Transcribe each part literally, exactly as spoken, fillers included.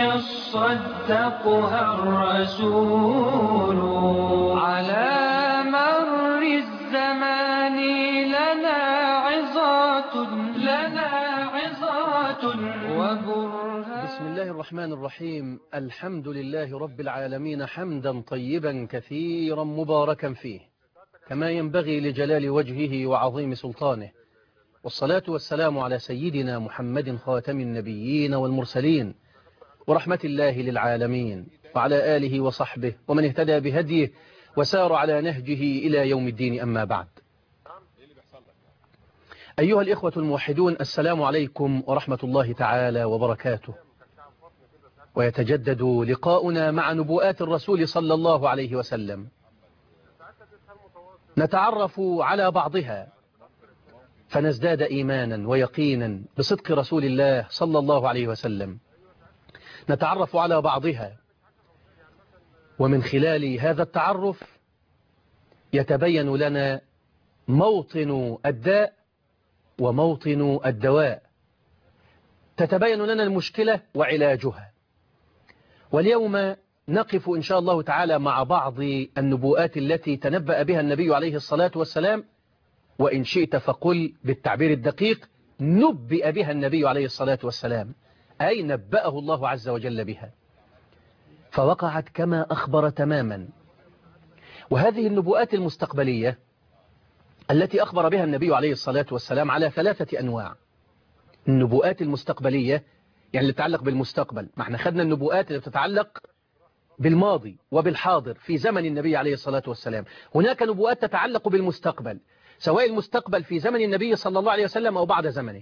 يصدقها الرسول. على مر الزمان لنا عظات لنا عظات وبرهان. بسم الله الرحمن الرحيم. الحمد لله رب العالمين حمدا طيبا كثيرا مباركا فيه كما ينبغي لجلال وجهه وعظيم سلطانه، والصلاة والسلام على سيدنا محمد خاتم النبيين والمرسلين ورحمة الله للعالمين، وعلى آله وصحبه ومن اهتدى بهديه وسار على نهجه إلى يوم الدين. أما بعد، أيها الإخوة الموحدون، السلام عليكم ورحمة الله تعالى وبركاته. ويتجدد لقاؤنا مع نبوءات الرسول صلى الله عليه وسلم، نتعرف على بعضها فنزداد إيمانا ويقينا بصدق رسول الله صلى الله عليه وسلم. نتعرف على بعضها، ومن خلال هذا التعرف يتبين لنا موطن الداء وموطن الدواء، تتبين لنا المشكلة وعلاجها. واليوم نقف إن شاء الله تعالى مع بعض النبوءات التي تنبأ بها النبي عليه الصلاة والسلام، وإن شئت فقل بالتعبير الدقيق نبئ بها النبي عليه الصلاة والسلام، أي نبأه الله عز وجل بها، فوقعت كما أخبر تماما. وهذه النبوءات المستقبلية التي أخبر بها النبي عليه الصلاة والسلام على ثلاثة أنواع. النبوءات المستقبلية يعني اللي تتعلق بالمستقبل، ما احنا خدنا النبوءات اللي بتتعلق بالماضي وبالحاضر في زمن النبي عليه الصلاة والسلام. هناك نبوءات تتعلق بالمستقبل، سواء المستقبل في زمن النبي صلى الله عليه وسلم أو بعد زمنه.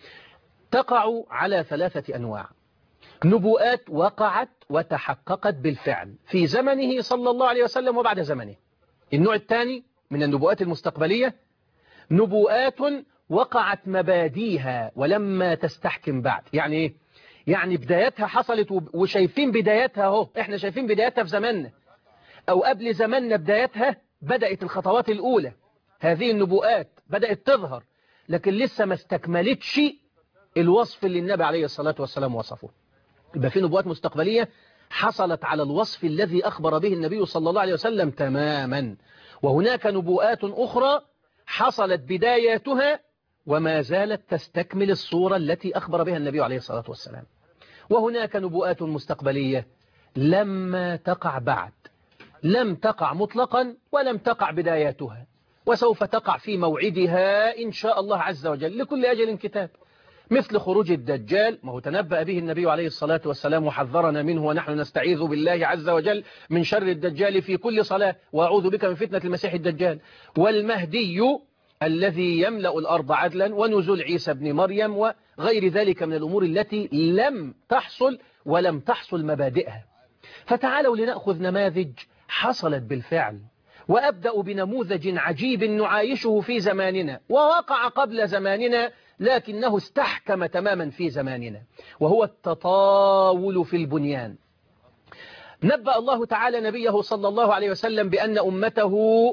تقع على ثلاثة أنواع: نبوءات وقعت وتحققت بالفعل في زمنه صلى الله عليه وسلم وبعد زمنه. النوع الثاني من النبوءات المستقبلية نبوءات وقعت مباديها ولما تستحكم بعد. يعني ايه؟ يعني بدايتها حصلت وشايفين بدايتها اهو، احنا شايفين بدايتها في زماننا او قبل زماننا بدايتها، بدأت الخطوات الأولى. هذه النبوءات بدأت تظهر لكن لسه ما استكملتش الوصف اللي النبي عليه الصلاة والسلام وصفه. يبقى في نبوءات مستقبلية حصلت على الوصف الذي أخبر به النبي صلى الله عليه وسلم تماما، وهناك نبوءات أخرى حصلت بداياتها وما زالت تستكمل الصورة التي أخبر بها النبي عليه الصلاة والسلام. وهناك نبوءات مستقبلية لما تقع بعد، لم تقع مطلقا ولم تقع بداياتها، وسوف تقع في موعدها إن شاء الله عز وجل، لكل أجل كتاب. مثل خروج الدجال، ما هو تنبأ به النبي عليه الصلاة والسلام وحذرنا منه، ونحن نستعيذ بالله عز وجل من شر الدجال في كل صلاة، وأعوذ بك من فتنة المسيح الدجال. والمهدي الذي يملأ الأرض عدلا، ونزول عيسى بن مريم، وغير ذلك من الأمور التي لم تحصل ولم تحصل مبادئها. فتعالوا لنأخذ نماذج حصلت بالفعل، وأبدأ بنموذج عجيب نعايشه في زماننا ووقع قبل زماننا لكنه استحكم تماما في زماننا، وهو التطاول في البنيان. نبأ الله تعالى نبيه صلى الله عليه وسلم بأن أمته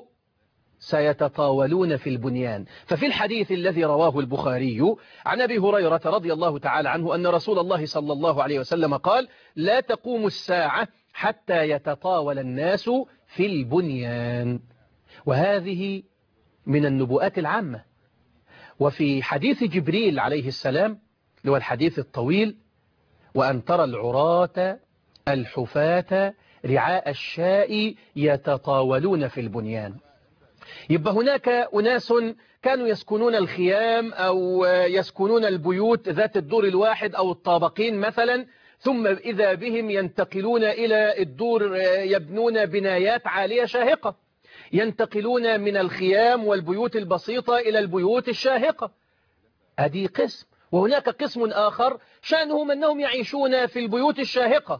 سيتطاولون في البنيان. ففي الحديث الذي رواه البخاري عن أبي هريرة رضي الله تعالى عنه أن رسول الله صلى الله عليه وسلم قال: لا تقوم الساعة حتى يتطاول الناس في البنيان. وهذه من النبوءات العامة. وفي حديث جبريل عليه السلام اللي هو الحديث الطويل: وأن ترى العراة الحفاة رعاء الشاء يتطاولون في البنيان. يبقى هناك أناس كانوا يسكنون الخيام أو يسكنون البيوت ذات الدور الواحد أو الطابقين مثلا، ثم إذا بهم ينتقلون إلى الدور، يبنون بنايات عالية شاهقة، ينتقلون من الخيام والبيوت البسيطة إلى البيوت الشاهقة. هذه قسم. وهناك قسم آخر شأنهم أنهم يعيشون في البيوت الشاهقة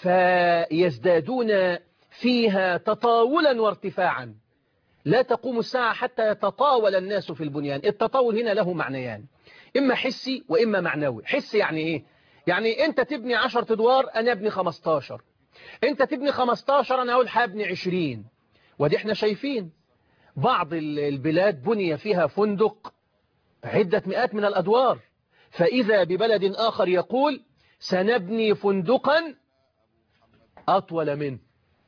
فيزدادون فيها تطاولا وارتفاعا. لا تقوم الساعة حتى يتطاول الناس في البنيان. التطاول هنا له معنيان: إما حسي وإما معنوي. حسي يعني إيه؟ يعني أنت تبني عشرة أدوار، أنا أبني خمستاشر. أنت تبني خمستاشر، أنا أقول حابني عشرين. ودي احنا شايفين بعض البلاد بني فيها فندق عدة مئات من الأدوار، فإذا ببلد آخر يقول سنبني فندقا أطول منه.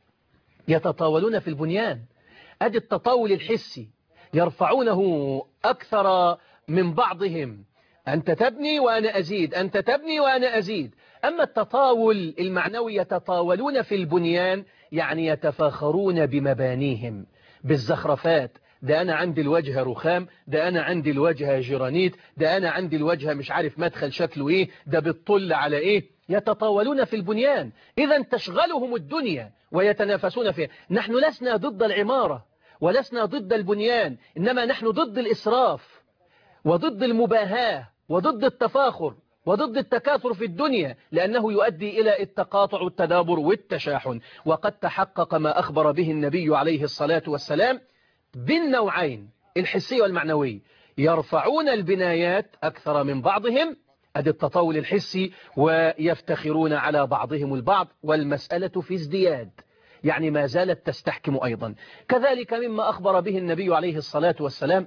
يتطاولون في البنيان، أدي التطاول الحسي، يرفعونه أكثر من بعضهم، أنت تبني وأنا أزيد، أنت تبني وأنا أزيد. أما التطاول المعنوي يتطاولون في البنيان، يعني يتفاخرون بمبانيهم، بالزخرفات، ده أنا عندي الوجه رخام، ده أنا عندي الوجه جرانيت، ده أنا عندي الوجه مش عارف مدخل شكله إيه، ده بالطل على إيه. يتطاولون في البنيان، إذا تشغلهم الدنيا ويتنافسون فيها. نحن لسنا ضد العمارة ولسنا ضد البنيان، إنما نحن ضد الإسراف وضد المباهاة وضد التفاخر وضد التكاثر في الدنيا، لأنه يؤدي إلى التقاطع والتدابر والتشاحن. وقد تحقق ما أخبر به النبي عليه الصلاة والسلام بالنوعين الحسي والمعنوي، يرفعون البنايات أكثر من بعضهم، أدي التطاول الحسي، ويفتخرون على بعضهم البعض، والمسألة في ازدياد، يعني ما زالت تستحكم أيضا. كذلك مما أخبر به النبي عليه الصلاة والسلام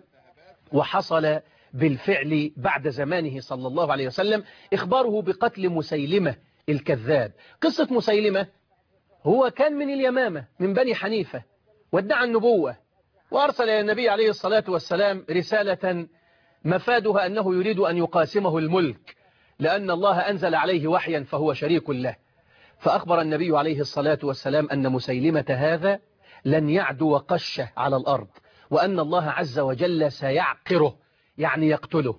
وحصل بالفعل بعد زمانه صلى الله عليه وسلم، إخباره بقتل مسيلمة الكذاب. قصة مسيلمة هو كان من اليمامة من بني حنيفة، وادعى النبوة، وأرسل إلى النبي عليه الصلاة والسلام رسالة مفادها أنه يريد أن يقاسمه الملك، لأن الله أنزل عليه وحيا فهو شريك له. فأخبر النبي عليه الصلاة والسلام أن مسيلمة هذا لن يعدو قشة على الأرض، وأن الله عز وجل سيعقره، يعني يقتله،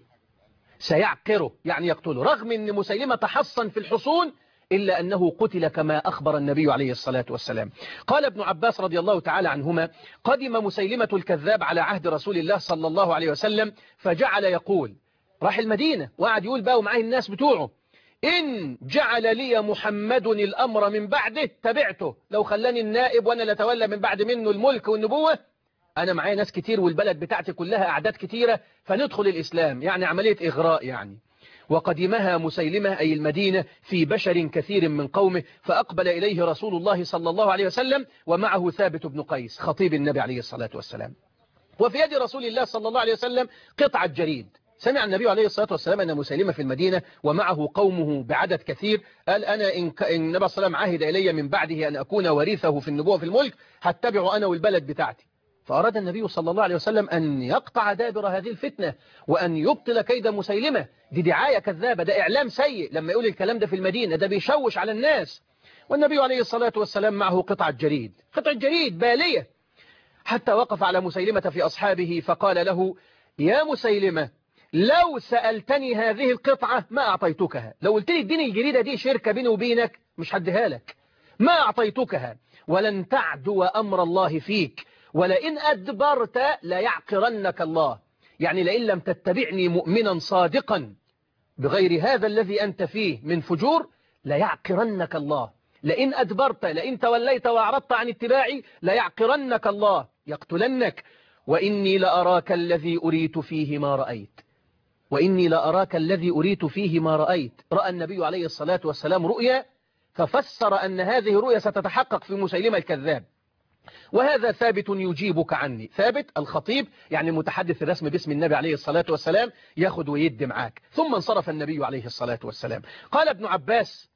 سيعقره يعني يقتله، رغم أن مسيلمة تحصن في الحصون إلا أنه قتل كما أخبر النبي عليه الصلاة والسلام. قال ابن عباس رضي الله تعالى عنهما: قدم مسيلمة الكذاب على عهد رسول الله صلى الله عليه وسلم، فجعل يقول، راح المدينة وقعد يقول بقى ومعاه الناس بتوعه: إن جعل لي محمد الأمر من بعده تبعته، لو خلاني النائب وأنا لتولى من بعد منه الملك والنبوة، أنا معايا ناس كتير والبلد بتاعتي كلها أعداد كتيرة، فندخل الإسلام، يعني عملية إغراء يعني. وقدمها مسيلمة أي المدينة في بشر كثير من قومه، فأقبل إليه رسول الله صلى الله عليه وسلم ومعه ثابت بن قيس خطيب النبي عليه الصلاة والسلام، وفي يد رسول الله صلى الله عليه وسلم قطعة جريد. سمع النبي عليه الصلاة والسلام أن مسيلمة في المدينة ومعه قومه بعدد كثير، قال: أنا إن النبي صلى الله عليه وسلم عهد إلي من بعده أن أكون وريثه في النبوة في الملك، هتبعه أنا والبلد بتاعتي. فأراد النبي صلى الله عليه وسلم أن يقطع دابر هذه الفتنة وأن يبطل كيد مسيلمة. دي دعاية كذابة، ده إعلام سيء لما يقول الكلام ده في المدينة، ده بيشوش على الناس. والنبي عليه الصلاة والسلام معه قطعة جريد، قطعة جريد بالية، حتى وقف على مسيلمة في أصحابه فقال له: يا مسيلمة، لو سألتني هذه القطعة ما أعطيتكها، لو قلت لي اديني الجريدة دي شركة بيني وبينك مش هديها لك، ما أعطيتكها، ولن تعدو أمر الله فيك، ولئن أدبرت ليعقرنك الله، يعني لئن لم تتبعني مؤمنا صادقا بغير هذا الذي أنت فيه من فجور ليعقرنك الله، لئن أدبرت، لئن توليت وأعرضت عن اتباعي ليعقرنك الله، يقتلنك، وإني لأراك الذي أريت فيه ما رأيت، وإني لأراك الذي أريت فيه ما رأيت. رأى النبي عليه الصلاة والسلام رؤيا ففسر أن هذه الرؤيا ستتحقق في مسيلمة الكذاب. وهذا ثابت يجيبك عني، ثابت الخطيب يعني المتحدث الرسمي باسم النبي عليه الصلاة والسلام، ياخد ويد معاك. ثم انصرف النبي عليه الصلاة والسلام. قال ابن عباس: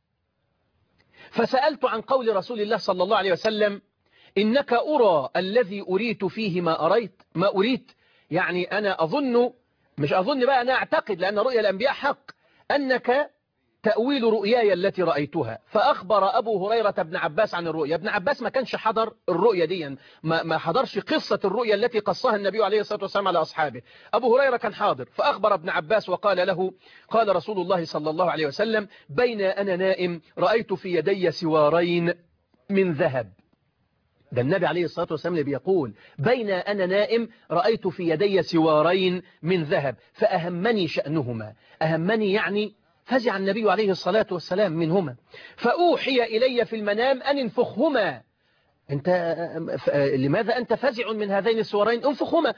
فسألت عن قول رسول الله صلى الله عليه وسلم: إنك أرى الذي أريت فيه ما أريت، ما أريت، يعني أنا أظن، مش أظن بقى، أنا أعتقد، لأن رؤيا الأنبياء حق، أنك تأويل رؤياي التي رأيتها. فأخبر أبو هريرة ابن عباس عن الرؤيا. ابن عباس ما كانش حضر الرؤيا دي، ما, ما حضرش قصة الرؤيا التي قصها النبي عليه الصلاة والسلام على أصحابه. أبو هريرة كان حاضر، فأخبر ابن عباس وقال له: قال رسول الله صلى الله عليه وسلم: بين أنا نائم رأيت في يدي سوارين من ذهب. ده النبي عليه الصلاة والسلام اللي بيقول: بين أنا نائم رأيت في يدي سوارين من ذهب، فأهمني شأنهما، أهمني يعني فزع النبي عليه الصلاة والسلام منهما، فأوحي إلي في المنام أن انفخهما. أنت لماذا أنت فزع من هذين السوارين؟ انفخهما.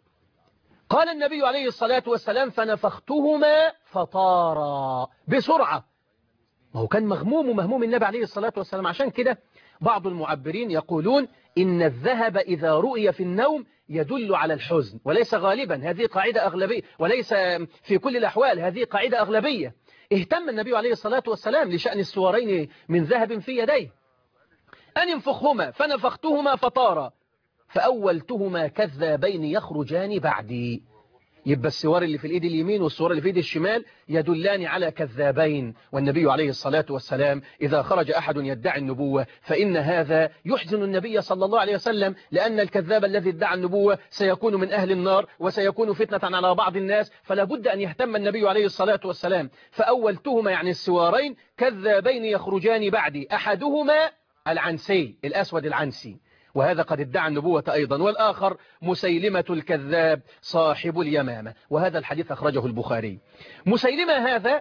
قال النبي عليه الصلاة والسلام: فنفختهما فطارا بسرعة. ما هو كان مغموم ومهموم النبي عليه الصلاة والسلام. عشان كده بعض المعبرين يقولون إن الذهب إذا رؤي في النوم يدل على الحزن، وليس غالبا، هذه قاعدة أغلبية، وليس في كل الأحوال، هذه قاعدة أغلبية. اهتم النبي عليه الصلاة والسلام لشأن السوارين من ذهب في يديه، أن انفخهما فنفختهما فطارا فأولتهما كذابين يخرجان بعدي. يبقى السوار اللي في الإيد اليمين والسوار اللي في الإيد الشمال يدلان على كذابين، والنبي عليه الصلاة والسلام إذا خرج أحد يدعي النبوة فإن هذا يحزن النبي صلى الله عليه وسلم، لأن الكذاب الذي ادعى النبوة سيكون من أهل النار وسيكون فتنة على بعض الناس، فلا بد أن يهتم النبي عليه الصلاة والسلام. فأولتهما يعني السوارين كذابين يخرجان بعدي، أحدهما العنسي الأسود العنسي، وهذا قد ادعى النبوة أيضا، والآخر مسيلمة الكذاب صاحب اليمامة، وهذا الحديث أخرجه البخاري. مسيلمة هذا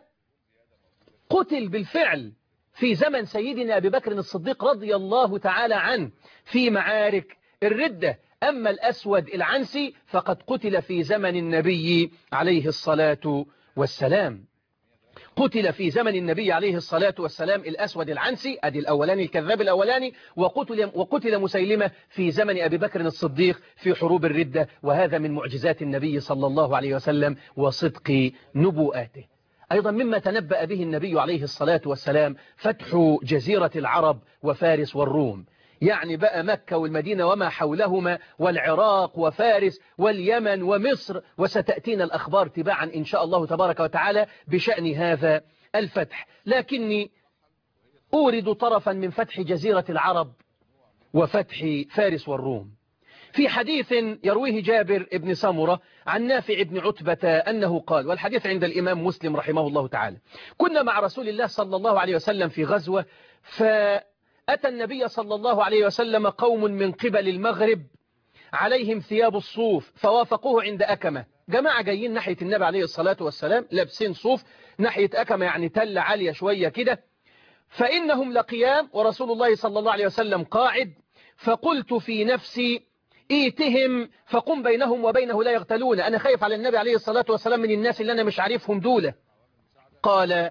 قتل بالفعل في زمن سيدنا أبي بكر الصديق رضي الله تعالى عنه في معارك الردة، أما الأسود العنسي فقد قتل في زمن النبي عليه الصلاة والسلام. قتل في زمن النبي عليه الصلاة والسلام الأسود العنسي أدي الأولاني الكذاب الأولاني، وقتل, وقتل مسيلمة في زمن أبي بكر الصديق في حروب الردة، وهذا من معجزات النبي صلى الله عليه وسلم وصدق نبوءاته. أيضا مما تنبأ به النبي عليه الصلاة والسلام فتح جزيرة العرب وفارس والروم، يعني بقى مكة والمدينة وما حولهما والعراق وفارس واليمن ومصر، وستأتينا الأخبار تباعا إن شاء الله تبارك وتعالى بشأن هذا الفتح. لكني أورد طرفا من فتح جزيرة العرب وفتح فارس والروم في حديث يرويه جابر بن سمرة عن نافع بن عتبة أنه قال، والحديث عند الإمام مسلم رحمه الله تعالى: كنا مع رسول الله صلى الله عليه وسلم في غزوة، فأتى النبي صلى الله عليه وسلم قوم من قبل المغرب عليهم ثياب الصوف فوافقوه عند أكمة. جماعة جايين ناحية النبي عليه الصلاة والسلام لابسين صوف ناحية أكمة، يعني تل عالية شوية كده، فإنهم لقيام ورسول الله صلى الله عليه وسلم قاعد، فقلت في نفسي ايتهم فقم بينهم وبينه لا يغتلون، أنا خايف على النبي عليه الصلاة والسلام من الناس اللي أنا مش عارفهم دولة. قال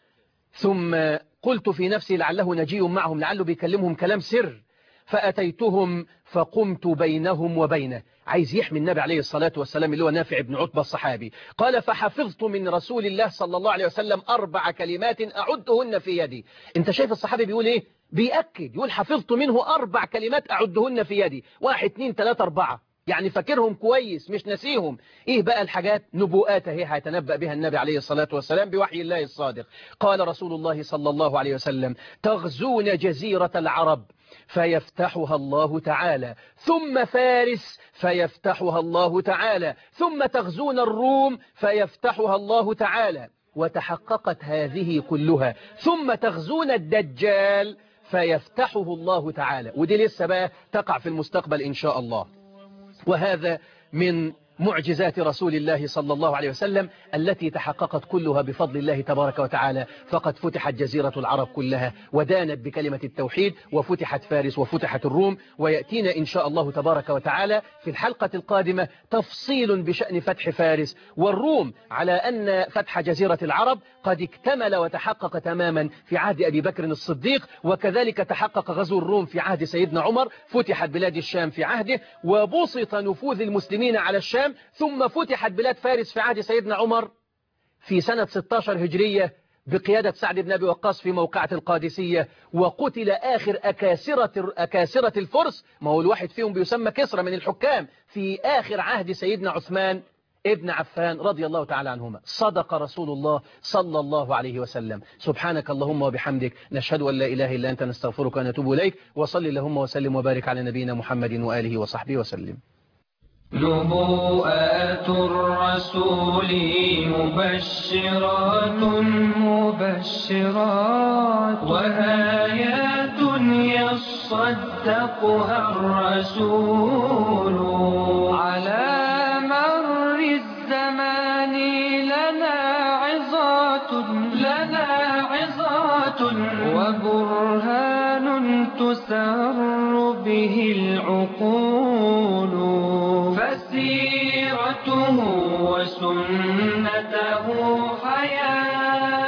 ثم قلت في نفسي لعله نجي معهم، لعله بيكلمهم كلام سر، فأتيتهم فقمت بينهم وبينه، عايز يحمي النبي عليه الصلاة والسلام اللي هو نافع بن عتبة الصحابي. قال فحفظت من رسول الله صلى الله عليه وسلم أربع كلمات أعدهن في يدي. انت شايف الصحابي بيقول ايه؟ بيأكد، يقول حفظت منه أربع كلمات أعدهن في يدي، واحد اتنين تلاتة أربعة، يعني فاكرهم كويس مش نسيهم. ايه بقى الحاجات؟ نبوءات هي هيتنبأ بها النبي عليه الصلاة والسلام بوحي الله الصادق. قال رسول الله صلى الله عليه وسلم: تغزون جزيرة العرب فيفتحها الله تعالى، ثم فارس فيفتحها الله تعالى، ثم تغزون الروم فيفتحها الله تعالى، وتحققت هذه كلها، ثم تغزون الدجال فيفتحه الله تعالى، ودي لسه بقى تقع في المستقبل إن شاء الله. وهذا من معجزات رسول الله صلى الله عليه وسلم التي تحققت كلها بفضل الله تبارك وتعالى، فقد فتحت جزيرة العرب كلها ودانت بكلمة التوحيد، وفتحت فارس وفتحت الروم. ويأتينا إن شاء الله تبارك وتعالى في الحلقة القادمة تفصيل بشأن فتح فارس والروم، على أن فتح جزيرة العرب قد اكتمل وتحقق تماما في عهد أبي بكر الصديق، وكذلك تحقق غزو الروم في عهد سيدنا عمر، فتحت بلاد الشام في عهده، وبسط نفوذ المسلمين على الشام، ثم فتحت بلاد فارس في عهد سيدنا عمر في سنة ستة عشر هجرية بقيادة سعد بن أبي وقاص في موقعة القادسية، وقتل آخر أكاسرة, أكاسرة الفرس، ما هو الواحد فيهم بيسمى كسرى من الحكام، في آخر عهد سيدنا عثمان ابن عفان رضي الله تعالى عنهما. صدق رسول الله صلى الله عليه وسلم. سبحانك اللهم وبحمدك، نشهد أن لا إله إلا أنت، نستغفرك ونتوب إليك، وصل اللهم وسلم وبارك على نبينا محمد وآله وصحبه وسلم. نبوءات الرسول مبشرات مبشرات وآيات يصدقها الرسول، على مر الزمان لنا عظات لنا عظات وبرهان تسر به العقول، فسيرته وسنته حياة